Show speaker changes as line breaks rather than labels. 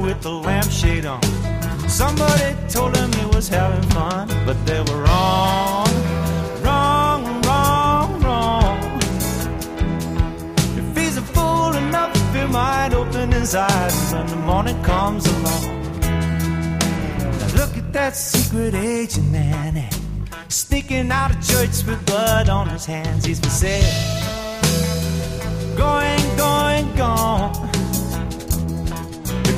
with the lampshade on. Somebody told him he was having fun, but they were wrong, wrong, wrong, wrong. If he's a fool enough, he might open his eyes when the morning comes along. Now look at that secret agent man, sneaking out of church with blood on his hands. He's for sale, going, going, gone.